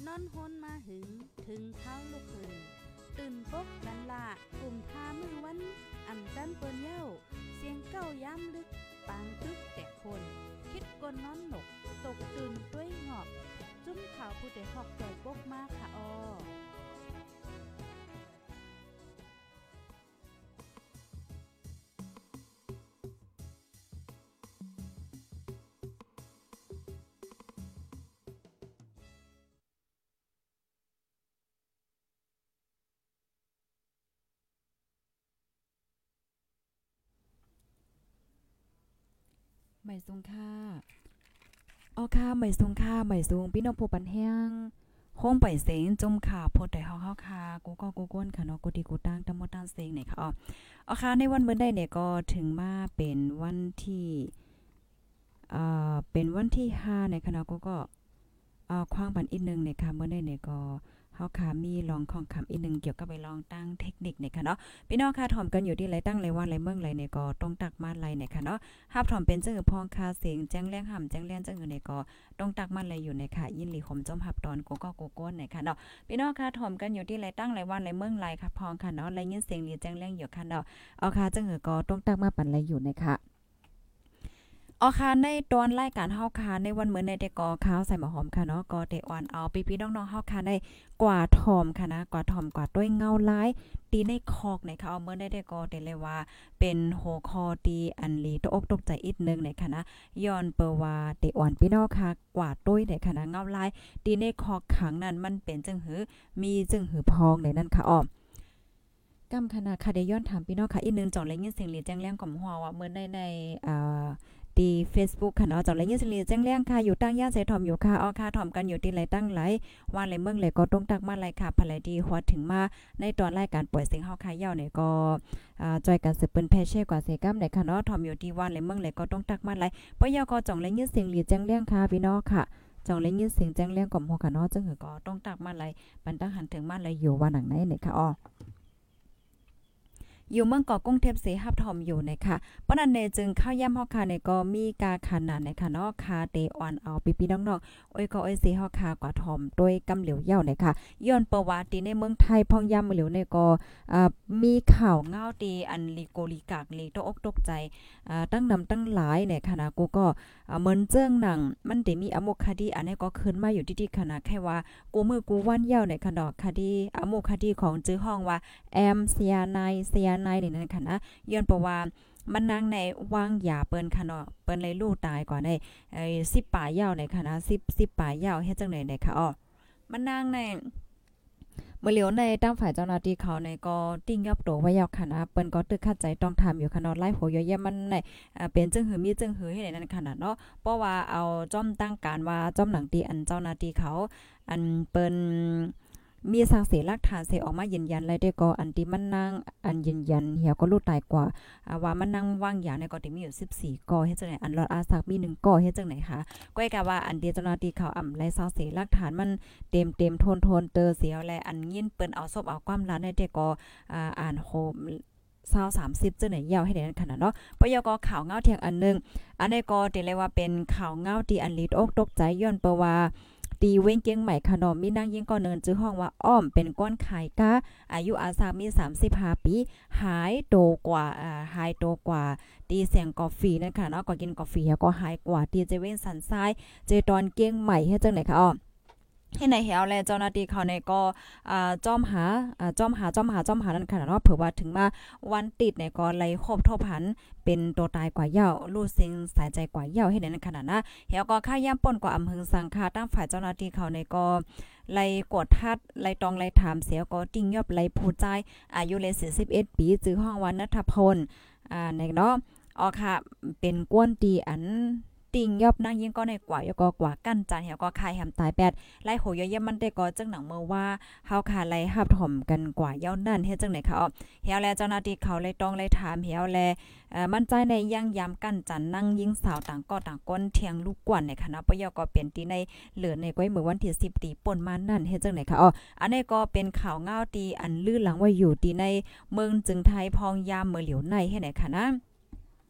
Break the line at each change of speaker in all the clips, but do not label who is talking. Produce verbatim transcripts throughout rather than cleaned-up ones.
นอนฮนมาหึงถึงเท้าลูกขึ้นตื่นปกกันละกลุ่มทามือวันอ่ำจันเปิ้นเย้าเสียงเก้าย้ำลึกปางตึกแต่คนคิดกนนอนหนกตกตื่นด้วยหงอบจุ้มข่าวผู้ใดหอกใจปกมากค่ะออ
ใหม่สูงค่าอ๋อค่ะใหม่สูงค่าใหม่สูงพี่น้องผู้ปันแห้งห้องไปเสียงจมค่ะพดได้เฮาเฮาค่ะกูก็กูก้นค่ะเนาะกูดีกูตั้งตำหมดตั้งเสียงเนี่ยค่ะอ๋ออ๋อค่ะในวันเมื่อใดเนี่ยก็ถึงมาเป็นวันที่อ่าเป็นวันที่ห้าในคณะกูก็อ่าคว้างบันอีกนึงเนี่ยค่ะเมื่อใดเนี่ยก็เฮาค่ะมีลองของคำอีกนึงเกี่ยวกับไปลองตั้งเทคนิคเนี่ยค่ะเนาะพี่น้องค่ะถ่อมกันอยู่ที่ไรตั้งไรวันไรเมืองไรเนี่ยก็ต้องตักมาไรเนี่ยค่ะเนาะฮับถ่อมเป็นจังหือพองคาเสียงแจ้งแรงห่ำแจ้งแรงจังหือเนี่ยก็ต้องตักมาไรอยู่ในค่ะยินหลีขมจอมหับตอนโกก็โกโก้นเนี่ยค่ะเนาะพี่น้องค่ะถ่อมกันอยู่ที่ไรตั้งไรวันไรเมืองไรค่ะพองค่ะเนาะไรยินเสียงหลีแจ้งแรงอยู่ค่ะเนาะเอาค่ะจังหือก็ต้องตักมาปั่นไรอยู่ในค่ะอ๋อค่ะในตอนรายการเฮาค่ะในวันมื้อในแต่ก็ข้าวใส่หมอหอมค่ะเนาะก็เตอ่อนเอาพี่ๆน้องๆเฮาค่ะได้กว่าทอมค่ะนะกว่าทอมกว่าต้วยเงาลายตีในคอกในค่ะเอามื้อได้ได้ก็ได้เลยว่าเป็นหัวคอตีอันลีตกอกตกใจอีกนึงในค่ะนะย้อนเปว่าเตอ่อนพี่น้องค่ะกว่าต้วยในค่ะนะเงาลายตีในคอกขังนั้นมันเป็นจังหือมีจังหือพองในนั้นค่ะอ้อกำคณะค่ะได้ย้อนถามพี่น้องค่ะอีกนึงจ่อเลยยินเสียงหลีแจ้งแรงก่อมหัวว่ามื้อในในอ่าดี Facebook ค่ะเนาะจอดเลยยินเสียงหลีแจ้งแรงค่ะอยู่ตั้งย่านเสถอมอยู่ค่ะอ๋อค่ะถอมกันอยู่ที่ไหลตั้งไหลว่าไหลเมืองไหลก็ต้องตักมาไหลค่ะภายดีหัวถึงมาในตอนรายการป่วยเสียงเฮาค่ะยาวเนี่ยก็อ่าจอยกันสืบเปิ้นแพเช่กว่าเสกัมไหนค่ะเนาะถอมอยู่ที่ว่าไหลเมืองไหลก็ต้องตักมาไหลปยก็จ่องเลยยินเสียงหลีแจ้งแรงค่ะพี่น้องค่ะจ่องเลยยินเสียงแจ้งแรงก่อมหัวค่ะเนาะจังหือก็ต้องตักมาไหลปันตั้งหันถึงมาไหลอยู่ว่าหนังไหนเนี่ยค่ะอ๋ออยู่เมืองเกาะกรุงเทพเสหับถอมอยู่นะคะปนันเนจึงเข้าย่ำเฮาคาในก็มีกาขนาดนะคะเนาะคาเตออนเอาพี่ๆน้องๆโอ้ยก็โอ้ยสิเฮาคากว่าถอมโดยกำเหลียวเย่านะคะย้อนประวัติในเมืองไทยพ่องย่ำเหลียวในก็อ่ามีข่าวเงาตีอันลีโกลีกากลีตกอกตกใจอ่าตั้งนำตั้งหลายในคณะกูก็อ่าเหมือนเจิ้งหนังมันได้มีอโมคดีอันนี้ก็ขึ้นมาอยู่ที่ๆคณะแค่ว่ากูมือกูวันเย่าในคณะคดีอโมคดีของจื้อห้องว่าแอมเซียไนเซียไนนี่นั่นค่ะนะย้อนเพราะว่ามันนางในวางยาเปิ้นค่ะเนาะเปิ้นเลยลูกตายก่อนได้ไอ้สิบป่ายาวในค่ะนะสิบ สิบป่ายาวเฮ็ดจังได๋ได้ค่ะอ้อมันนางในเมื่อเหลียวในตั้งฝ่ายเจ้าหน้าที่เขาในก็ติ้งยับโตไว้ยาวค่ะนะเปิ้นก็ตึกขัดใจต้องทำอยู่ค่ะเนาะไล่โหยแย่มันในอ่าเป็นจังหือมีจังหือให้ได้นั่นขนาดเนาะเพราะว่าเอาจ้อมตั้งการว่าจ้อมหนังตีอันเจ้าหน้าที่เขาอันเปิ้นมีสังเสหลักฐานเสออกมายืนยันเลยได้ก็อันที่มันนั่งอันยืนยันเหี่ยวก็รู้ตายกว่าอ่าว่ามันนั่งวางยาในก็ที่มีอยู่สิบสี่ก่อเฮ็ดจังได๋อันรอดอาสักมีหนึ่งก่อเฮ็ดจังได๋คะก้อยกะว่าอันเดียวเจ้าหน้าที่เขาอำไล่สังเสหลักฐานมันเต็มๆโทนๆเตอเสียวแลอันยินเปิ้นเอาศพเอาความลัดได้แต่ก็อ่าอ่านโฮมเศร้าสามสิบจังไหนยาวให้ได้ขนาดเนาะปยกข่าวเงาเที่ยงอันนึงอันนี้ก็ติเลยว่าเป็นข่าวเงาที่อันลิดอกตกใจย้อนเปว่าตีเว้งเกียงใหม่ขนมมีนางยิงก็เนินจื้อห้องว่าอ้อมเป็นก้อนขายกะอายุอาสามีสามสิบห้าปีหายโตกว่าอ่าหายโตกว่าตีเสียงกาแฟนั่นค่ะเนาะก็กินกาแฟก็หายกว่าตีเจเว้นสันทรายเจตอนเกียงใหม่เฮ็ดจังได๋คะอ้อให้ในเหี่ยวแลเจ้าหน้าที่เขาในก็อ่าจ้อมหาอ่าจ้อมหาจ้อมหาจ้อมหานั่นค่ะเนาะเผื่อว่าถึงมาวันติดในก็ไล่ครบทบหันเป็นตัวตายกว่าเหย้ารู้สิ่งสายใจกว่าเหย้าให้ในนั้นขนาดนะเหี่ยวก็ค่าย่ำป่นกว่าอำเภอสังคาตั้งฝ่ายเจ้าหน้าที่เขาในก็ไล่กดทัดไล่ตองไล่ถามเสียก็ติ้งยอบไล่ผู้ใจอายุเลยสี่สิบเอ็ดปีจื้อห้องวันณัฐพลอ่าในเนาะอ๋อค่ะเป็นกวนตีอันติงยอบนั่งยิงก็ในกว่ายก็กว่ากั้นจานเหี่ยวก็คายแหมตายแปดไล่โหยยมันได้ก็จังหนังเมื่อว่าเฮาค่ะไล่หับถ่อมกันกว่าเย้านั่นเฮ็ดจังไหนคะอ๋อเหี่ยวแลเจ้าหน้าที่เขาเลยต้องเลยถามเหี่ยวแลเอ่อมั่นใจในย่างยามกั้นจันนั่งยิงสาวต่างก็ต่างก้นเทียงลูกกวนในคณะปยก็เป็นที่ในเหลือในก้อยมื้อวันที่สิบตีป่นมานั่นเฮ็ดจังไหนคะอ๋ออันนี้ก็เป็นข่าวเงาตีอันลื่นหลังไว้อยู่ที่ในเมืองจึงไทยพองยามเมื่อเหลียวในให้ไหนคะนะ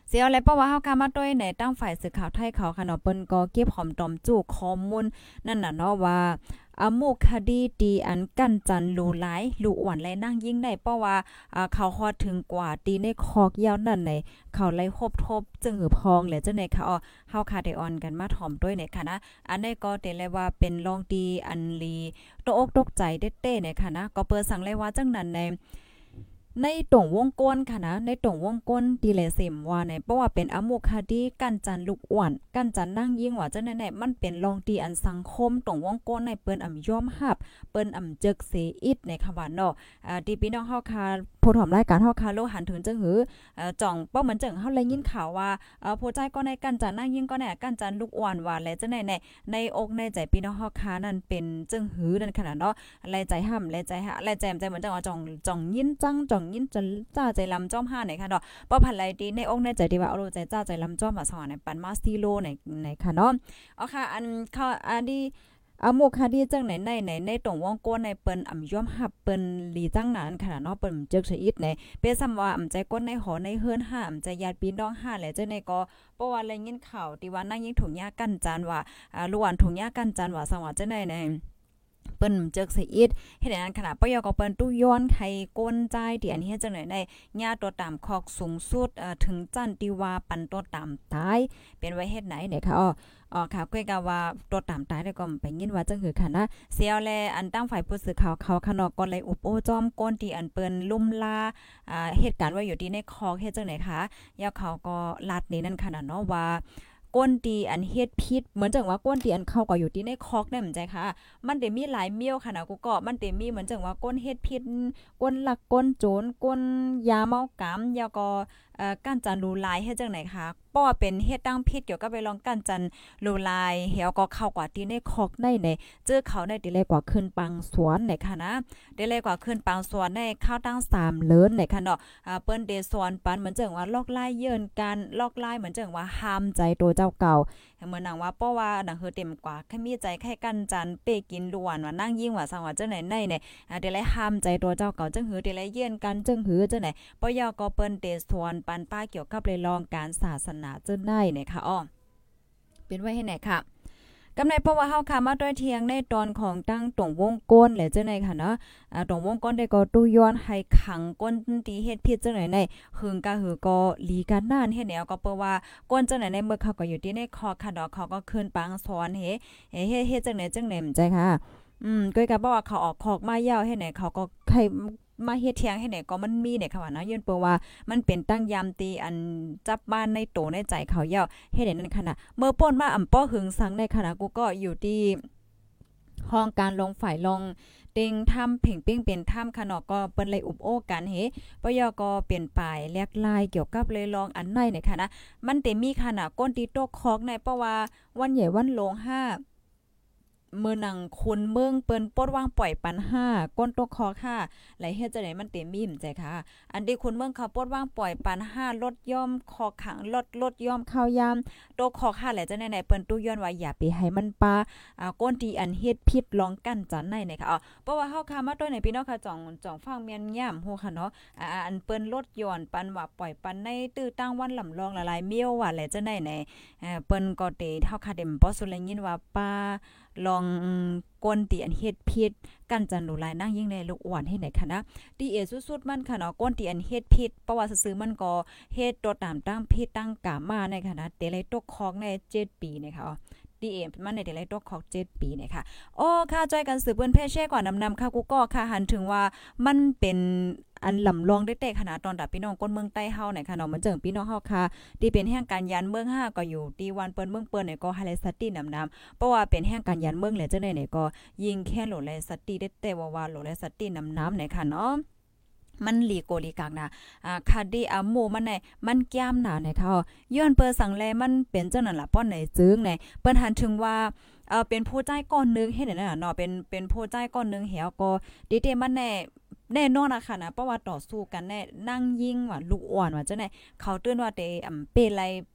เสียอะไรเพราะว่าเฮาค่ะมาด้วยในตั้งฝ่ายสื่อข่าวไทยเขาค่ะเนาะเปิ้นก็เก็บหอมตอมจู้ข้อมูลนั่นน่ะเนาะว่าอามุคดีตีอันกั้นจันลูหลายลูอ่อนและนั่งยิ่งได้เพราะว่าอ่าเขาฮอดถึงกว่าตีในคอกยาวนั่นในเขาไล่คบทบจึงหือพองและจังได๋ค่ะอ๋อเฮาค่ะได้ออนกันมาถ่อมด้วยในค่ะนะอันนี้ก็เตเลยว่าเป็นรองดีอันลีตกอกตกใจเต้ๆในค่ะนะก็เปิดสั่งเลยว่าจังนั้นในในตรงวงกลค่ะนะในตรงวงกลดีเลเซมว่าในเพราะว่าเป็นอโมคาดีกันจันลูกอ้วนกันจันนั่งยิ่งว่าจังนั้นมันเป็นรองดีอันสังคมตรงวงกลในเปิ้นอำยอมรับเปิ้นอำจึกเสอิดในคำว่าเนาะอ่าที่พี่น้องเฮาค่ะผู้ถอมรายการเฮาค่ะโลหันถึงจังหือเอ่อจ่องเป้าเหมือนจังเฮาเลยยินข่าวว่าเอ่อผู้ใจก็ในกันจันนั่งยิ่งก็แน่กันจันลูกอ้วนว่าและจังไหนในในอกในใจพี่น้องเฮาค่ะนั่นเป็นจังหือนั่นขนาดเนาะอะไรใจห้ำและใจหะและแจมใจเหมือนจังว่าจ่องจ่องยินจังจ่องยินจจ้าใจลำจ้อมห้าไหนค่ะเนาะป้อพันไรดีในอกในใจที่ว่าเอาใจจ้าใจลำจ้อมมาสอนในปันมาสติโลในในค่ะเนาะเอาค่ะอันค่ะอันนี้อาโมคาดีจังไหนในในในตรงวงโกนในเปิ้นอ่ำย่อมหับเปิ้นลีจังนั้นขนาดเนาะเปิ้นจึกชะอิดในเปซ้ำว่าอ่ำใจก้นในหอในเฮือนห้าอ่ำใจญาติพี่น้องห้าแหละจังในก็เพราะว่าอะไรยินข่าวที่ว่านั่งยิงถุงยากั้นจานว่าอ่าล้วนถุงยากั้นจานว่าสังว่าจังได๋ในเปิ้นเจิกเสียอิดเฮ็ดให้นั้นขนาดปยก็เปิ้นตู้ย้อนไข่ก้นใจที่อันนี้เฮ็ดจังได๋ได้ญาตัวตามคอกสูงสุดเอ่อถึงจันติว่าปันตัวตามตายเป็นไว้เฮ็ดไหนเนี่ยค่ะอ้ออ๋อค่ะก้อยกะว่าตัวตามตายได้ก็ไปยินว่าจังหือค่ะนะเสียวแลอันตั้งฝ่ายผู้สื่อข่าวเขาขนอกก็เลยอุบโอจอมก้นที่อันเปิ้นลุ่มลาอ่าเหตุการณ์ว่าอยู่ที่ในคอกเฮ็ดจังได๋คะยาเขาก็ลัดนี่นั่นขนาดเนาะว่าก้นตีอันเฮ็ดพิษเหมือนจังว่าก้นตีอันเข้าก็อยู่ที่ในคอกได้เหมือนใจค่ะมันได้มีหลายเมี่ยวค่ะนะกูก็มันได้มีเหมือนจังว่าก้นเฮ็ดพิษก้นลักก้นโจรก้นยาเมากามยาก็เอ่อก้านจันรูลายเฮ็ดจังไหนคะเพราะว่าเป็นเฮ็ดตั้งพิษเกี่ยวกับไปลองก้านจันรูลายเหี่ยวก็เข้ากว่าที่ในคอกในในเจอเขาได้ดีเลยกว่าขึ้นปังสวนไหนค่ะนะได้เลยกว่าขึ้นปังสวนในข้าวตั้งสามเลินไหนค่ะเนาะอ่าเปิ้นเดสวนปันเหมือนจังว่าลอกไล่เยินกันลอกไล่เหมือนจังว่าห้ามใจตัวเจ้าเก่าเหมือนหนังว่าเพราะว่าหนังเฮอเต็มกว่าแค่มีใจแค่กันจันเปกินล้วนว่านั่งยิ่งว่าสังว่าจังไหนในเนี่ยอ่าได้เลยห้ามใจตัวเจ้าเก่าจังหือได้เลยเยินกันจังหือจังไหนปยก็เปิ้นเดสวนปันป้าเกี่ยวกับเลยลองการศาสนาเจ้าได้เนี่ยค่ะอ้อเป็นไว้ให้ไหนค่ะกำในเพราะว่าเฮาค่ะมาด้วยเทียงในตอนของตั้งตรงวงก้นแหละเจ้าไหนค่ะเนาะอ่าตรงวงก้นได้ก็ตู้ย้อนให้ขังก้นตีเฮ็ดผิดเจ้าไหนในหึงกะหือก็หลีกันนานเฮ็ดแนวก็เปิ้ว่าก้นเจ้าไหนในเมื่อเขาก็อยู่ที่ในคอค่ะดอกเขาก็ขึ้นปังสอนเฮเฮ็ดเฮ็ดจังไหนจังไหนมใจค่ะอืมก้อยก็บอกว่าเขาออกคอกมายาวเฮ็ดไหนเขาก็ใครมาเฮ็ดเถียงให้ไหนก็มันมีเนี่ยค่ะว่านะยืนเปิ้ว่ามันเป็นตั้งยามตีอันจับบ้านในโตในใจเขายาวเฮ็ดให้นั่นค่ะนะเมื่อป่นมาอำป้อหึงสังในขณะกูก็อยู่ที่ห้องการลงฝ่ายลงเต็งทำเพ่งเป้งเป็นถ้ำขนอกก็เปิ้นเลยอุบโอ้กันเฮปยก็เปลี่ยนปลายแลกลายเกี่ยวกับเลยลองอันในเนี่ยค่ะนะมันเต็มมีขนาดก้นตีโตกคอกในเพราะว่าวันใหญ่วันลงห้าเมื่อนังคุณเมืองเปิ้นปดวางปล่อยปันห้าก้นตกคอค่ะไหลเฮ็ดจังได๋มันเต็มมีมใจค่ะอันที่คุณเมืองเขาปดวางปล่อยปันห้าลดย่อมคอขังลดลดย่อมข้าวยามตกคอค่ะแหละจังได๋เปิ้นตู้ย้อนว่าอย่าไปให้มันปาอ่าก้นที่อันเฮ็ดผิดลองกั้นจันในเนี่ยค่ะอ๋อเพราะว่าเฮาค่ะมาตัวไหนพี่น้องค่ะจ่องจ่องฟังเมียนย่ำโหค่ะเนาะอ่าอันเปิ้นลดย่อนปันว่าปล่อยปันในตื้อตั้งวันลำลองละลายเมียวว่าแหละจังได๋ไหนเอ่อเปิ้นก็เตเฮาค่ะเต็มบ่สุเลยยินว่าปาลองก้นตีอันเฮ็ดผิดกันจันหนูลายนั่งยิ่งในลูกอ่อนให้ไหนค่ะนะตีเอสุดๆมันค่ะเนาะก้นตีอันเฮ็ดผิดเพราะว่าซื่อๆมันก็เฮ็ดตัวตามตั้งผิดตั้งกามาในค่ะนะเตเลยตกคอกในเจ็ดปีเนี่ยค่ะดีเอมันในเตเลยตกคอกเจ็ดปีเนี่ยค่ะโอ้ค่ะจอยกันสืบเปิ้นแพ่แช่ก่อนนำๆค่ะกูก็ค่ะหันถึงว่ามันเป็นอันลำลองได้แต่ขนาดตอนดับพี่น้องก้นเมืองใต้เฮาเนี่ยค่ะเนาะมันเจิงพี่น้องเฮาค่ะที่เป็นแห่งการยันเมืองห้าก็อยู่ตีวันเปิ้นเมืองเปิ้นเนี่ยก็ไฮไลท์สตี้นำๆเพราะว่าเป็นแห่งการยันเมืองแหละจังได๋เนี่ยก็ยิงแค่โหลไลสตี้ได้แต่ว่าว่าโหลไลสตี้นำๆเนี่ยค่ะเนาะมันหลีโกลีกักนะอ่าคาดีอาหมู่มันได้มันแก้มหนาเนี่ยค่ะย้อนเปิ้นสังแลมันเป็นจังนั้นล่ะป้อนไหนจึงไหนเปิ้นหันถึงว่าเอ่อเป็นผู้ใจก้อนนึงเฮ็ดได้น่ะเนาะเป็นเป็นผู้ใจก้อนนึงเหี่ยวก็ดิเตมันแน่แน่นอนอะค่ะนะเพราะว่าต่อสู้กันแน่นั่งยิงว่าลูกอ่อนว่าจังได๋เขาเตือนว่าเตอำเปไลเป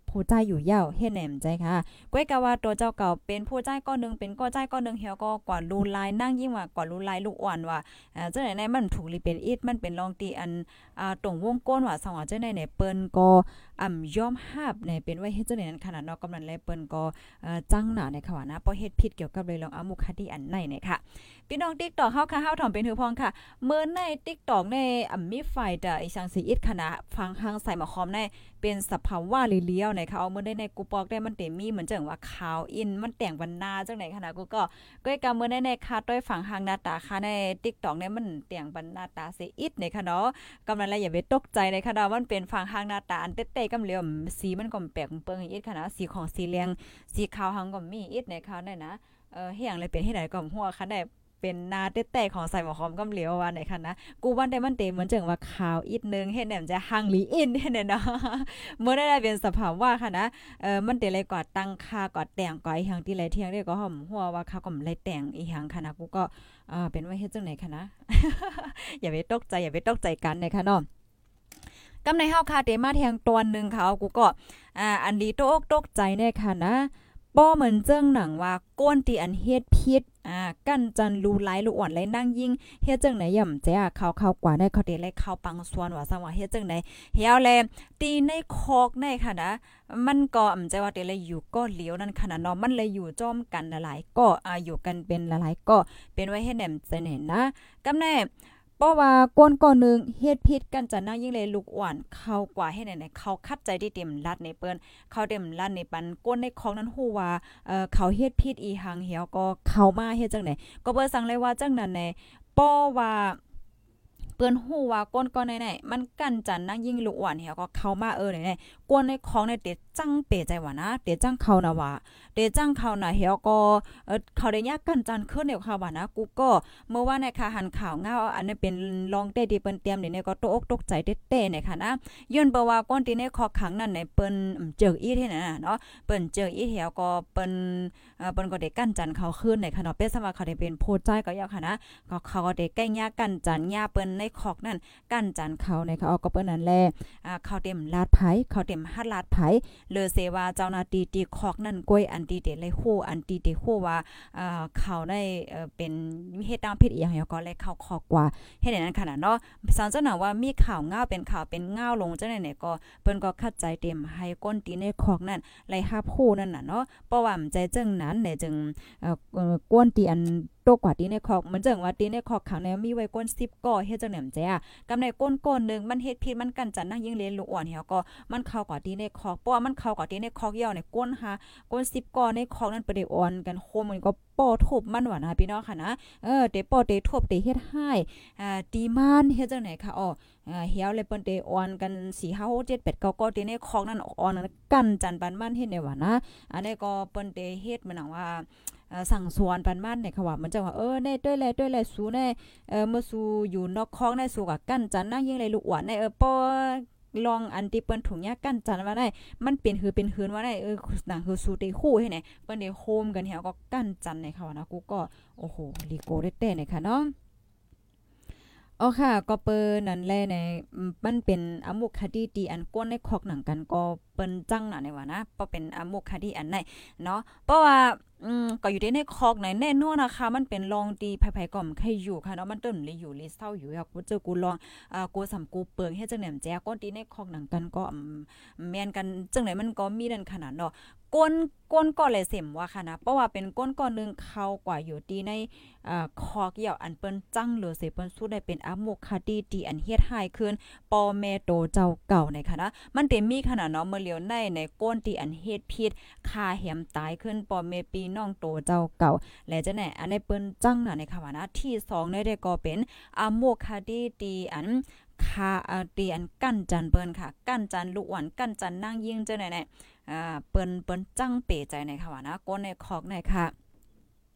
ผู้ใจอยู่ยาวเฮ็ดแหนมใจค่ะก้อยกะว่าตัวเจ้าเก่าเป็นผู้ใจก้อนนึงเป็นก้อใจก้อนนึงเฮียก็กว่าลูลายนั่งยิ่งว่ากว่าลูลายลูกอ่อนว่าอ่าจังไหนในมันถูกลิเป็นอีดมันเป็นรองตีอันอ่าตรงวงก้นว่าสังว่าจังได๋เนี่ยเปิ้นก็อ่ำยอมฮับเนี่ยเป็นไว้เฮ็ดจังได๋นั้นขนาดเนาะกำนันแลเปิ้นก็เอ่อจังหน้าในค่ะว่านะบ่เฮ็ดผิดเกี่ยวกับเรื่องอมุขคดีอันไหนเนี่ยค่ะพี่น้อง TikTok เฮาค่ะเฮาถ่อมเป็นหือพองค่ะเมื่อใน TikTok ในอ่ำมีไฟดะอีสังสิอิดคณะฟังทางใส่หมอคอมในเป็นสภาวะเลี้ยวๆในค่ะเอามื้อได้ในกูปอกได้มันเต็มมีเหมือนจังว่าขาวอินมันแต่งบรรณาจังไหนขนาดกูก็ก้อยกำมื้อได้ในค่ะต้อยฝั่งทางหน้าตาค่ะใน TikTok เนี่ยมันแต่งบรรณาตาสิอิดในค่ะเนาะกำลังแล้วอย่าไปตกใจในค่ะเนาะมันเป็นฝั่งทางหน้าตาอันเต้ๆกำเหลี่ยมสีมันก็แปลกเปิงอิดค่ะนะสีของสีเหลืองสีขาวหังก็มีอิดในค่ะได้นะเออเฮียงเลยเป็นเฮ็ดได้ก็หัวค่ะได้เป็นนาเต้ๆของใส่หมอหอมกำเหลียวว่าไหนคะนะกูวันได้มันเต็มเหมือนจังว่าขาวอีกนึงเฮ็ดแหนมจะหังหลีอินเฮ็ดเนาะเมื่อได้ได้เป็นสภาพว่าค่ะนะเออมันเตเลยกว่าตั้งค่ากว่าแต่งก่ออีหยังที่ไรเที่ยงได้ก็หอมหัวว่าเขาก็เลยแต่งอีหยังค่ะนะกูก็อ่าเป็นว่าเฮ็ดจังไหนค่ะนะ อย่าไปตกใจอย่าไปตกใจกันนะคะเนาะกำในเฮาคาเตมาแทงตัวนึงเขากูก็อ่าอันดีตกตกใจแน่ค่ะนะป้อเหมือนเจิ้งหนังว่าก้นตีอันเฮ็ดพิษอ่ากั้นจันรูหลายลูกอ่อนไหลนั่งยิ่งเฮ็ดจังไหนย่ำแจ้เข้าเข้ากว่าได้เขาได้เลยเข้าปังสวนว่าซังว่าเฮ็ดจังไหนเฮียวแลตีในคอกในค่ะนะมันก็อำใจว่าเตเลยอยู่ก็เหลียวนั่นขนาดเนาะมันเลยอยู่จ้อมกันหลายๆก็อ่าอยู่กันเป็นหลายๆก็เป็นไว้ให้แหนมใจเห็นนะกำแน่เพราะว่าก้นก่อนนึงเฮ็ดพิษกันจะนั่งยิ่งเลยลูกอ่อนเข้ากว่าให้ไหนๆเขาคัดใจที่เต็มลัดในเปิ้นเขาเต็มลัดในปันก้นในของนั้นฮู้ว่าเอ่อเขาเฮ็ดพิษอีหังเหี่ยวก็เข้ามาเฮ็ดจังได๋ก็เปิ้นสั่งเลยว่าจังนั้นในป้อว่าเปิ้นฮู้ว่าก้นก่อนไหนๆมันกั้นจันนั่งยิ่งลูกอ่อนเหี่ยวก็เข้ามาเออไหนๆก้นในของในเตจังเปใจว่านะเตจังเข้านะว่าเตจังเข้านะเหี่ยวก็เอ่อเขาได้ยากกันจันขึ้นเดี๋ยวค่ะว่านะกูก็เมื่อว่าในค่ะหันข่าวเงาอันนี้เป็นลองเต้ที่เปิ้นเตรียมนี่เนี่ยก็ตกอกตกใจเต้ๆเนี่ยค่ะนะย้อนบ่ว่าก้นที่ในคอขังนั่นในเปิ้นเจออีเท่นั่นน่ะเนาะเปิ้นเจออีเหี่ยวก็เปิ้นเอ่อเปิ้นก็ได้กั้นจันเขาขึ้นในค่ะเนาะเป็นสมาเขาได้เป็นโพใจก็ยาวค่ะนะก็เขาก็ได้แก้ยากั้นจันยาเปิ้นในคอกนั่นกั้นจันเขาในเขาเอาก็เปิ้นนั่นแหละอ่าเขาเต็มลาดไผเขาเต็มฮัดลาดไผเลอเซว่าเจ้าหน้าที่ตีคอกนั่นก้อยอันตีเตเลยฮู้อันตีเตฮู้ว่าอ่าเขาได้เอ่อเป็นเฮ็ดตามผิดอีหยังก็เลยเข้าคอกกว่าเฮ็ดนั้นขนาดเนาะสันเจ้าหน้าว่ามีข่าวง่าวเป็นข่าวเป็นง่าวลงจังได๋เนี่ยก็เปิ้นก็คัดใจเต็มให้ก้นตีในคอกนั่นไล่รับฮู้นั่นน่ะเนาะเพราะว่าใจจึงนั้นเนี่ยจึงเอ่อก้นตีอันตกกว่าตีในคอกเหมือนจังว่าตีในคอกขังแนวมีไว้ก้นสิบก่อเฮ็ดจังแหนมแจ้กำในก้นก้นนึงมันเฮ็ดผิดมันกันจันนั่งยิงเลนลูกอ่อนเหี่ยวก็มันเข้ากว่าตีในคอกเพราะว่ามันเข้ากว่าตีในคอกยาวในก้นหาก้นสิบก่อในคอกนั้นไปได้อ่อนกันโคมมันก็ป้อทุบมันว่านะพี่น้องค่ะนะเออเตป้อเตทุบเตเฮ็ดให้อ่าตีมันเฮ็ดจังไหนค่ะอ้ออ่าเหี่ยวเลยเปิ้นเตอ่อนกันสี่ ห้า หก เจ็ด แปด เก้าก็ตีในคอกนั้นอ่อนนั้นกันจันปันมันเฮ็ดได้ว่านะอันนี้ก็เปิ้นเตเฮ็ดมันหนังว่าสั่งสวนปันมันเนี่ยค่ะว่ามันจะว่าเออในด้วยแลด้วยแลสู้ในเออเมื่อสู้อยู่นอกคอกในสู้กับกั้นจันนั่งยิงเลยลูกอ่อนในเออป้อลองอันที่เปิ้นถุงยากั้นจันว่าได้มันเป็นหือเป็นหืนว่าได้เออหนังคือสู้ได้คู่ให้ไหนเปิ้นได้โฮมกันเหี่ยวก็กั้นจันในค่ะว่านะกูก็โอ้โหลีโกได้เต้เนี่ยค่ะเนาะอ๋อค่ะก็เปิ้นนั่นแลในมันเป็นอมุขคดีตีอันก้นในคอกหนังกันก็เปิ้นจังน่ะในว่านะบ่เป็นอมุขคดีอันไหนเนาะเพราะว่าอืมก็อยู่ในคอกไหนแน่นอนนะคะมันเป็นลองตีไผๆก็ใครอยู่ค่ะเนาะมันต้นเลยอยู่เลยเศร้าอยู่อยากกูเจอกูลองอ่ากูสำกูเปิงเฮ็ดจังแหนมแจ้ก้นตีในคอกหนังกันก็แม่นกันจังไหนมันก็มีนั่นขนาดเนาะก้นก้นก็เลยเสมว่าค่ะนะเพราะว่าเป็นก้นก้อนนึงเข้ากว่าอยู่ตีในอ่าคอกเหี่ยวอันเปิ้นจังเหลือเสเปิ้นสู้ได้เป็นอมุขคดีตีอันเฮ็ดให้ขึ้นปอแม่โตเจ้าเก่าในค่ะนะมันเต็มมีขนาดเนาะเมื่อเหลียวในในก้นตีอันเฮ็ดผิดคาแหมตายขึ้นปอแม่ปีน้องโตเจ้าเก่าและจะไหนอันได้เปิ้นจังน่ะในค่ะว่านะที่สองได้ก็เป็นอมุขคดีตีอันคาเตียนกั้นจันเปิ้นค่ะกั้นจันลูกอ่อนกั้นจันนั่งยิงจังไหนๆอ่าเปิ้นเปิ้นจังเป๋ใจในค่ะว่านะก้นในคอกในค่ะ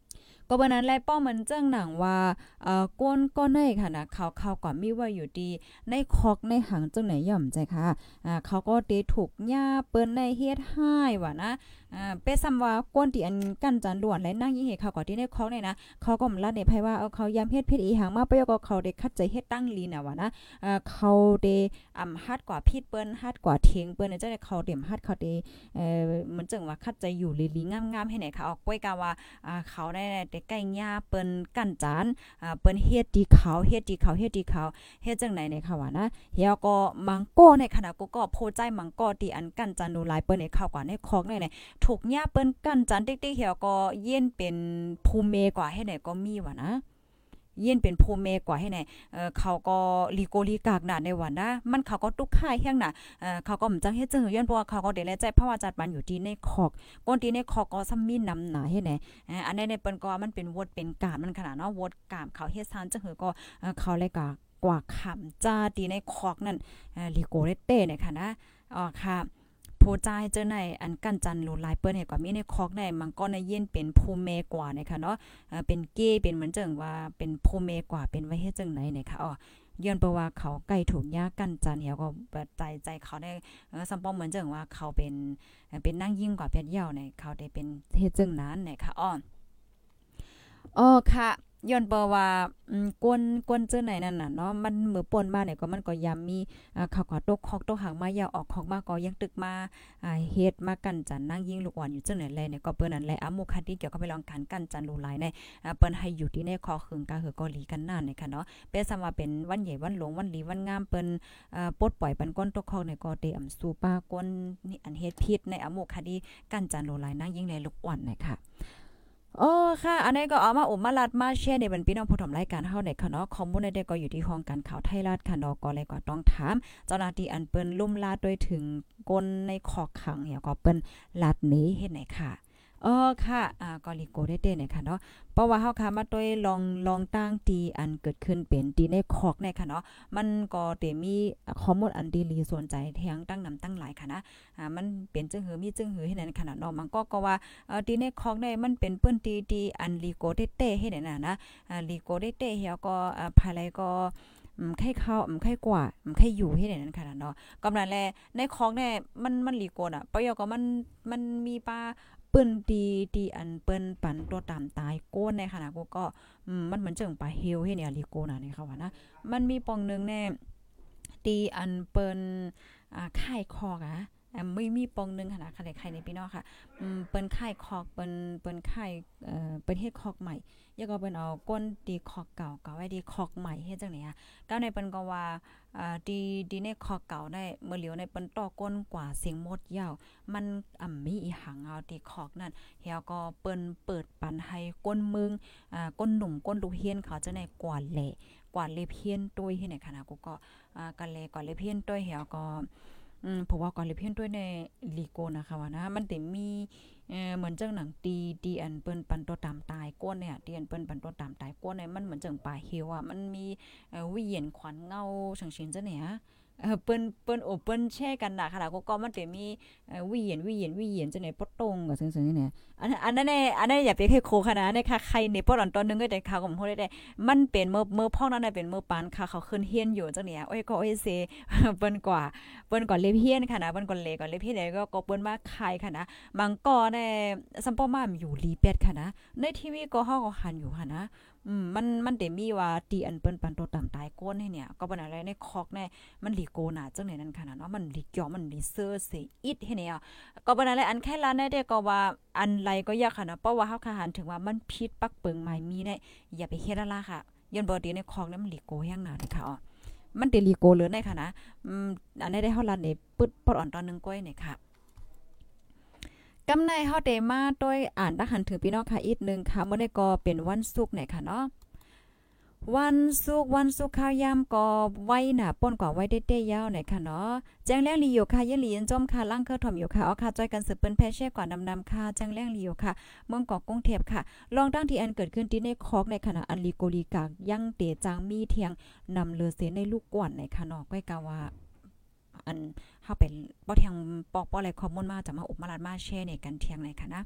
ก็บันนั้นแลป้อเหมือนเจ้งหนังว่าเอ่อก้นก้อนในค่ะนะเขาเขาก็มีไว้อยู่ดีในคอกในหังจังไหนย่อมใจค่ะอ่าเขาก็เตถูกหญ้าเปิ้นในเฮ็ดให้ว่านะอ่าเปซ้ำว่าก้นที่อันกั้นจันด่วนและนั่งยิงเฮ็ดเขาก็ที่ในคอกเนี่ยนะเขาก็มลัดในไผว่าเอาเขายามเฮ็ดผิดอีหังมาไปก็เขาได้คัดใจเฮ็ดตั้งลีน่ะว่านะอ่าเขาได้อ่ำฮัดกว่าผิดเปิ้นฮัดกว่าเทงเปิ้นจังได๋เขาเต็มฮัดเขาได้เอ่อเหมือนจังว่าคัดใจอยู่ลีๆงามๆให้ไหนค่ะออกก้อยกาว่าอ่าเขาได้แต่ใกล้หญ้าเปิ้นกั้นจานอ่าเปิ้นเฮ็ดดีเขาเฮ็ดดีเขาเฮ็ดดีเขาเฮ็ดจังไหนเนี่ยค่ะว่านะเฮียก็มังโก้ในขณะกูก็โพใจมังโก้ที่อันกั้นจานดูหลายเปิ้นให้เข้ากว่าในคอกเนี่ยถูกหญ้าเปิ้นกั้นจานติ๊กๆเฮียก็เย็นเป็นภูเมกว่าให้ไหนก็มีว่านะเย็นเป็นภูเมกว่าให้ไหนเอ่อเขาก็ลีโกลีกากน่ะในวันนะมันเขาก็ตุกค่ายแฮงน่ะเอ่อเขาก็บ่จังเฮ็ดจังหือย้อนเพราะว่าเขาก็ได้แลใจเพราะว่าจัดมันอยู่ที่ในคอกก้นที่ในคอกก็ซ้ำมีน้ำหนาให้ไหนเอ่ออันนี้ในเปิ้นก็มันเป็นวดเป็นกาดมันขนาดเนาะวดกามเขาเฮ็ดซานจังหือก็เอ่อเขาเลยก็กว่าขำจ้าตีในคอกนั่นเอ่อลีโกเลเต้เนี่ยค่ะนะอ๋อค่ะผู้จ่ายเจ้าในอันกั้นจันหลูหลายเปิ้นให้กว่ามีในคอกในมันก็ในเย็นเป็นภูเมกว่าเนี่ยค่ะเนาะเอ่อเป็นเก้เป็นเหมือนจังว่าเป็นภูเมกว่าเป็นไว้เฮ็ดจังไหนเนี่ยค่ะอ๋อย้อนเพราะว่าเขาใกล้ถูกยากั้นจันเหี่ยวก็ใจใจเขาได้เออซัมปอมเหมือนจังว่าเขาเป็นเป็นนั่งยิ่งกว่าเพชรเหี่ยวเนี่ยเขาได้เป็นเฮ็ดจังนั้นเนี่ยค่ะอ๋ออ๋อค่ะย้อนเปว่าอืมกวนกวนเจ้าไหนนั่นน่ะเนาะมันมือป่นมาเนี่ยก็มันก็ยามมีอ่าเขาก็ตกคอกตกหางมายาวออกคอกมาก็ยังตึกมาอ่าเฮ็ดมากันจันนั่งยิงลูกอ่อนอยู่เจ้าไหนแลเนี่ยก็เปิ้นนั่นแหละอามุคันที่เกี่ยวกับไปลองการกันจันลูหลายในอ่าเปิ้นให้อยู่ที่ในคอขึงกาหือก็หลีกันนั่นเนี่ยค่ะเนาะเป็นซำว่าเป็นวันใหญ่วันหลวงวันหลีวันงามเปิ้นอ่าปลดปล่อยปันก้นตกคอกเนี่ยก็เตอำสู่ป้าก้นนี่อันเฮ็ดผิดในอามุคดีกันจันลูหลายนั่งยิงในลูกอ่อนนะคะโอ้ค่ะอันนี้ก็เอามาอุมมาลัดมาแชร์ในบรรพี่น้องผู้ชมรายการเฮาในค่ะเนาะข้อมูลใดๆก็อยู่ที่ห้องการข่าวไทยรัฐค่ะเนาะก็เลยก็ต้องถามเจ้าหน้าที่อันเปิ้นลุ่มลาดด้วยถึงกลในขอกขังเนี่ยก็เปิ้นลาดนี้เฮ็ดไหนค่ะเออค่ะอ่าก็ลิโกได้เด้เนี่ยค่ะเนาะเพราะว่าเฮาค่ะมาด้วยลองลองตั้งตีอันเกิดขึ้นเป็นตีในขอกเนี่ยค่ะเนาะมันก็เตมีข้อมูลอันดีลีสนใจแทงตั้งนำตั้งหลายค่ะนะอ่ามันเป็นจึงหือมีจึงหือให้นั่นขนาดเนาะมันก็ก็ว่าเอ่อตีในคอกได้มันเป็นเปิ้นตีตีอันลีโกเตเต้ให้นั่นน่ะนะอ่าลีโกเตเต้เฮียก็อ่าภายไลก็อืมไข่เข้าอืมไข่กว่าอืมไข่อยู่ให้นั่นขนาดเนาะกำนั้นแลในคอกเนี่ยมันมันลีโกน่ะปะยอก็มันมันมีปลาเปิ้นตีตีอันเปิ้นปันตัวตามตายโก้นในขณะกูก็อืมมันเหมือนจังปลาเฮลให้เนี่ยลีโกน่ะนี่ค่ะว่านะมันมีปองนึงแน่ตีอันเปิ้นอ่าค่ายคอกอ่ะอ่าไม่มีปองนึงขนาดใครใครในพี่น้องค่ะอืมเปิ้นค่ายคอกเปิ้นเปิ้นค่ายเอ่อเปิ้นเฮ็ดคอกใหม่แล้วก็เปิ้นเอาก้นตีคอกเก่าก็ไว้ดีคอกใหม่เฮ็ดจังได๋อ่ะก้าวในเปิ้นก็ว่าอ่าดีดีในคอกเก่าได้เมื่อเหลียวในเปิ้นต่อก้นกว่าเสียงมดยาวมันอ่ำมีอีหังเอาตีคอกนั่นเฮียก็เปิ้นเปิดปันให้ก้นมึงอ่าก้นหนุ่มก้นลูกเฮียนเขาจะในกว่าแหล่กว่าเลเพียนตุ้ยให้ในขณะกูก็อ่ากันแลกว่าเลเพียนตุ้ยเฮียก็อืมเพราะว่าก่อนเลยเพี้ยนด้วยในลีโกนะคะว่านะมันแต่มีเอ่อเหมือนจังหนังตีตีอันเปิ้นปันตัวตามตายก้นเนี่ยตีอันเปิ้นปันตัวตามตายก้นเนี่ยมันเหมือนจังป่าเหี่ยวอ่ะมันมีเอ่อวิเหียนขวัญเงาสังเชินจังเนี่ยเออเปิ้นเปิ้นโอเปิ้นแช่กันน่ะค่ะก็ก็มันแต่มีเอ่อวิเหียนวิเหียนวิเหียนจังไหนปดตรงก็ซื่อๆนี่อันอันนั้นเนี่ยอันนั้นอย่าไปให้โคขนาดนั้นค่ะใครในปดอันตอนนึงก็ได้ข่าวก็บ่ฮู้ได้มันเป็นเมื่อเมื่อพ่อนั้นน่ะเป็นเมื่อปานค่ะเขาขึ้นเฮียนอยู่จังเนี่ยโอ้ยก็โอ้ยเซเปิ้นกว่าเปิ้นก่อนเลเพียนค่ะนะเปิ้นก่อนเลก่อนเลเพียนก็ก็เปิ้นมาขายค่ะนะมังกอในซัมปอมามอยู่ลีเป็ดค่ะนะในทีวีก็เฮาก็หันอยู่ค่ะนะอืมมันมันได้มีว่าตีอันเปิ้นปันตัวตามตายก้นให้เนี่ยก็บ่อะไรในคอกแน่มันลีโกน่ะจังไหนนั่นค่ะนะเนาะมันลีเกี่ยวมันลีเซอร์สิอิดให้เนี่ยก็บ่อะไรอันแค่ลาได้เด้ก็ว่าอันไรก็ยากค่ะนะเพราะว่าเฮาคาหันถึงว่ามันพิษปักเปิงไม้มีได้อย่าไปเฮ็ดละค่ะย้อนบ่ดีในคอกนั้นมันลีโกแฮงหนาเลยค่ะอ๋อมันเตลีโกเลยได้ค่ะนะอืมอันนี้ได้เฮาลัดนี่ปึดปอดอ่อนตอนนึงก้อยนี่ค่ะกำในเฮาได้มาโดยอ่านทหารถึงพี่น้องค่ะอีกนึงค่ะมื้อนี้ก็เป็นวันศุกร์ไหนค่ะเนาะวันศุกร์วันศุกร์ข้าวยามก็ไว้น่ะป่นกว่าไว้เต้ๆยาวไหนค่ะเนาะแจ้งแรงลีอยู่ค่ะยันลียันจอมค่ะล่างเครือถ่อมอยู่ค่ะเอาค่ะจอยกันสืบเปิ้นแพแช่กว่านำๆค่ะแจ้งแรงลีอยู่ค่ะเมืองเกาะกรุงเทพค่ะลองตั้งที่อันเกิดขึ้นที่ในคอกในขณะอันลีโกลีกากยังเตจางมีเทียงนำเลือเสในลูกกวนในค่ะเนาะก้อยกาว่าอันเฮาเป็นบ่เทียงปอกบ่อะไรข้อมูลมาจะมาอบมาลาดมาแชร์ในกันเทียงในค่ะนะ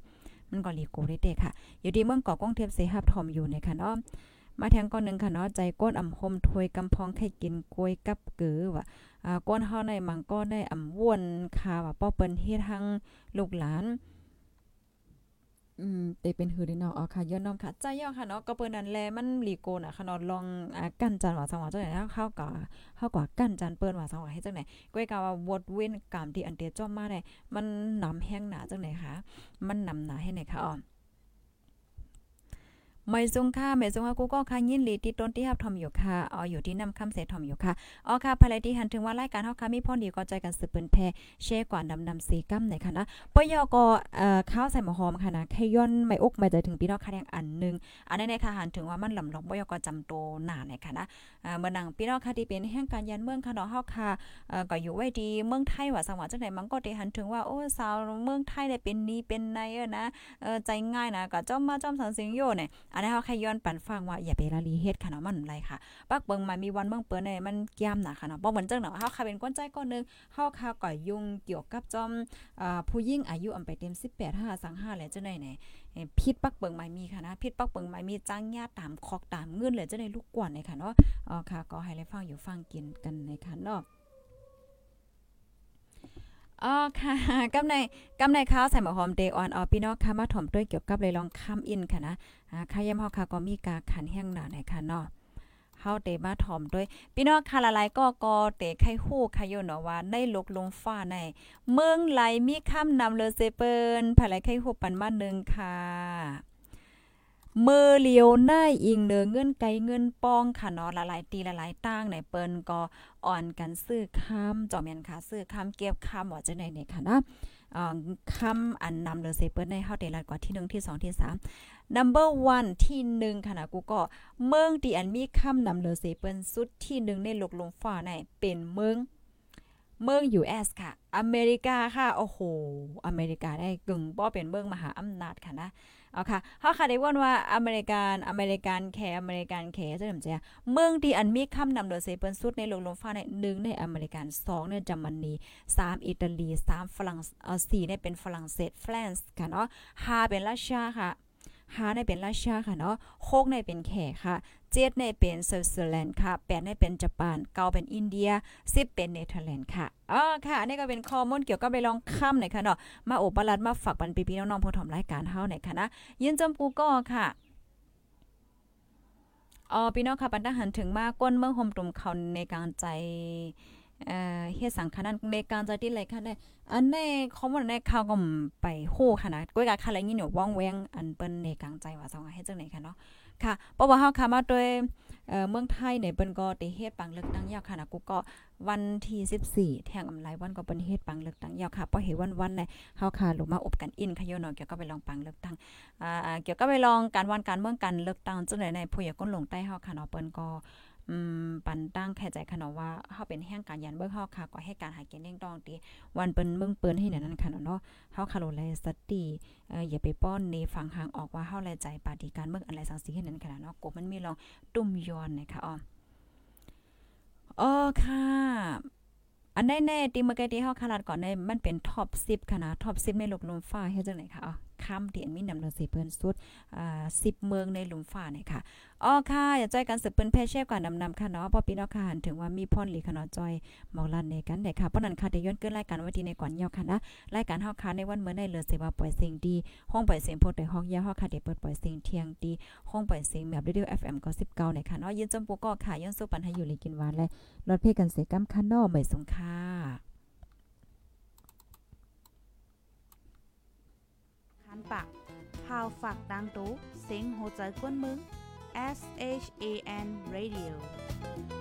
มันก็ลีโกได้เด้ค่ะอยู่ที่เมืองเกาะกงเทพเสหับทอมอยู่นะคะเนาะมาแทงก้อนนึงค่ะเนาะใจก้นอ่ำหมถวยกำพองไข่กินกล้วยกับเกือว่าอ่าก้นเฮาในมังก็ได้อ่ำวนค่ะว่าป้อเปิ้นเฮ็ดทั้งลูกหลานอืมเตเป็นหือได้เนาะอ๋อค่ะย้อนน้อมค่ะใจย่อค่ะเนาะก็เปิ้นนั่นแลมันลีโกน่ะค่ะเนาะลองอ่ากั้นจันว่าสังว่าจังไหนเฮาก็เฮาก็กั้นจันเปิ้นว่าสังว่าให้จังไหนก้อยกะว่าวดเว้นกรรมที่อันเตียจ้อมมาได้มันนำแห้งหนาจังไหนคะมันนำหนาให้ไหนคะอ๋อไม่ซุงค่ะไม่ซุงค่ะกูก็ค่ะยินหลีที่ต้นที่ฮับทอมอยู่ค่ะอ๋ออยู่ที่นำคำเสทอมอยู่ค่ะอ๋อค่ะภายในที่หันถึงว่ารายการเฮาค่ะมีพ่อดีก็ใจกันสืบเปิ้นแพแชร์กว่าดำนำสีกัมไหนค่ะนะปยก็เอ่อข้าวใส่หมอหอมค่ะนะแค่ย้อนไม่อกไม่ใจถึงพี่น้องค่ะแดงอันนึงอันนั้นในค่ะหันถึงว่ามันลำลองปยก็จำโตหน้าไหนค่ะนะอ่าเมื่อนังพี่น้องค่ะที่เป็นแห่งการยันเมืองค่ะเนาะเฮาค่ะเอ่อก็อยู่ไว้ดีเมืองไทยว่าสังว่าจังได๋มันก็ได้หันถึงว่าโอ้สาวเมืองไทยได้เป็นนี้เป็นในเออนะเออใจง่ายนะก็จ้อมมาจ้อมสังสิงโยเนี่ยอันนี้เฮาแค่ย้อนปันฟังว่าอย่าไปละลีเฮ็ดค่ะเนาะมันไรค่ะปักเบิงมามีวันเมืองเปิ้นเนี่ยมันแก้มหนาค่ะเนาะบ่เหมือนจังเนาะเฮาค่ะเป็นก้นใจก้อนนึงเฮาค่ะก็ยุ่งเกี่ยวกับจอมอ่าผู้หญิงอายุอำไปเต็มสิบแปด ห้าสังห้าแล้วจังได๋เนี่ยพิษปักเบิงมามีค่ะนะพิษปักเบิงมามีจ้างญาติตามคอกตามเงินเลยจังได๋ลูกกวนเลยค่ะเนาะอ๋อค่ะก็ให้ได้ฟังอยู่ฟังกินกันในค่ะเนาะอ๋อค่ะกำในกำในข้าวใส่หมอหอมเดออนออพี่น้องค่ะมาถ่อมด้วยเกี่ยวกับเลยลองค้ำอินค่ะนะอ่าค่ะยามเฮาค่ะก็มีกาขันแห้งหนาในค่ะเนาะเฮาเตมาถ่อมด้วยพี่น้องค่ะหลายๆก็ก็เตไข่ฮู้ค่ะอยู่เนาะว่าในลกลงฟ้าในเมืองไหลมีค่ำนำเลอเซเปิ้นภายไหลไข่ฮู้ปันมานึงค่ะมือเลียวหน้าอิงเนือเงินไกเงินปองค่ะเนาะหลายๆตีหลายๆตั้งในเปิ้นก็อ่อนกันซื้อค้ำจอมแม่นค่ะซื้อค้ำเก็บค้ำว่าจังได๋เนี่ยค่ะนะอ่าค้ำอันนำเลยเซเปิ้นในเฮาได้รัดกว่าที่หนึ่งที่สองที่สาม number one ที่หนึ่งค่ะนะกูก็เมืองที่อันมีค้ำนำเลยเซเปิ้นสุดที่หนึ่งในโลกลมฟ้าในเป็นเมืองเมือง ยู เอส ค่ะอเมริกาค่ะโอ้โหอเมริกาได้กึ่งบ่เป็นเมืองมหาอำนาจค่ะนะเอาค่ะเฮาค่ะได้ว่นว่าอเมริกันอเมริกันแคอเมริกันแคจังซี่เมืองที่อันมีคำนำโดยเซเปิ้นสุดในโลกลมฟ้าในหนึ่งในอเมริกันสองในเยอรมนีสามอิตาลีสามฝรั่งเอ่อสี่ในเป็นฝรั่งเศสแฟรนซ์ค่ะเนาะห้าเป็นรัสเซียค่ะห้าในเป็นรัสเซียค่ะเนาะหกในเป็นแขกค่ะเจ็ดในเป็นสวิตเซอร์แลนด์ค่ะแปดในเป็นญี่ปุ่นเก้าเป็นอินเดียสิบเป็นเนเธอร์แลนด์ค่ะอ๋อค่ะอันนี้ก็เป็นข้อมูลเกี่ยวกับไปลองค่ำหน่อยค่ะเนาะมาโอปลัดมาฝากปันพี่ๆน้องๆผู้ถมรายการเฮาหน่อยค่ะนะยินจำกูก็ค่ะอ๋อพี่น้องค่ะปันทหารถึงมาก้นเมืองห่มตุ่มเขาในการใจเอ่อเฮ็ดสังขารนั้นในการใจที่ไรค่ะได้อันในข้อมูลในข่าวก็ไปโหค่ะนะก้อยกะค่ะอะไรงี้หนูว่องแวงอันเปิ้นในกลางใจว่าสองเฮ็ดจังไหนค่ะเนาะค่ะเพราะว่าเฮาค่ะมาด้วยเอ่อเมืองไทยเนี่ยเปิ้นก็ได้เฮ็ดปังเลือกตั้งยาวค่ะนะกูก็วันที่สิบสี่แทงอำไลวันก็เปิ้นเฮ็ดปังเลือกตั้งยาวค่ะพอเห็นวันๆเนี่ยเฮาค่ะลงมาอบกันอินค่ะโยเนาะเกี่ยวกับไปลองปังเลือกตั้งอ่าเกี่ยวกับไปลองการวันการเมืองการเลือกตั้งจังได๋ในผู้ใหญ่ก้นลงใต้เฮาค่ะเนาะเปิ้นก็อืมปันตั้งแค่ใจค่ะเนาะว่าเฮาเป็นแห่งการยันเบิ่งเฮาค่ะก็ให้การหาเกณฑ์เร่งดองติวันเปิ้นเมืองเปิ้นให้นั่นค่ะเนาะเฮาค่ะโลแลสติเอ่ออย่าไปป้อนในฟังหางออกว่าเฮาแลใจปฏิการเมืองอะไรสังสีให้นั่นค่ะเนาะกบมันมีลองตุ้มย้อนนะคะอ๋ออ๋อค่ะอันแน่ๆติเมื่อกี้ที่เฮาคาดก่อนในมันเป็นท็อปสิบค่ะนะท็อปสิบในโลกลมฟ้าเฮ็ดจังได๋ค่ะอ๋อค่ำที่อันมีนำเสิเปิ้นสุดอ่าสิบเมืองในหลุมฟ้านี่ค่ะอ๋อค่ะอย่าจ้อยกันสืบเปิ้นแพแชร์กว่านำๆค่ะเนาะพอพี่น้องค่ะหันถึงว่ามีพรหลีค่ะเนาะจอยหมอกลั่นในกันได้ค่ะเพราะนั้นค่ะได้ย้อนเกินรายการวันที่ในก่อนยาวค่ะนะรายการเฮาค่ะในวันมื้อได้เหลือเสว่าปล่อยเสียงดีห้องปล่อยเสียงโพดได้ห้องยาวเฮาค่ะได้เปิดปล่อยเสียงเที่ยงดีห้องปล่อยเสียงแบบ Radio เอฟ เอ็ม เก้าสิบเก้าเนี่ยค่ะเนาะยินจำปูก็ค่ะย้อนสู้ปันให้อยู่เลยกินหวานและรถเพกันเสกำคันเนาะไม่สงค่ะ
คันปากพาวฝากดังตู้เสียงโหใจกวนมึง S H A N Radio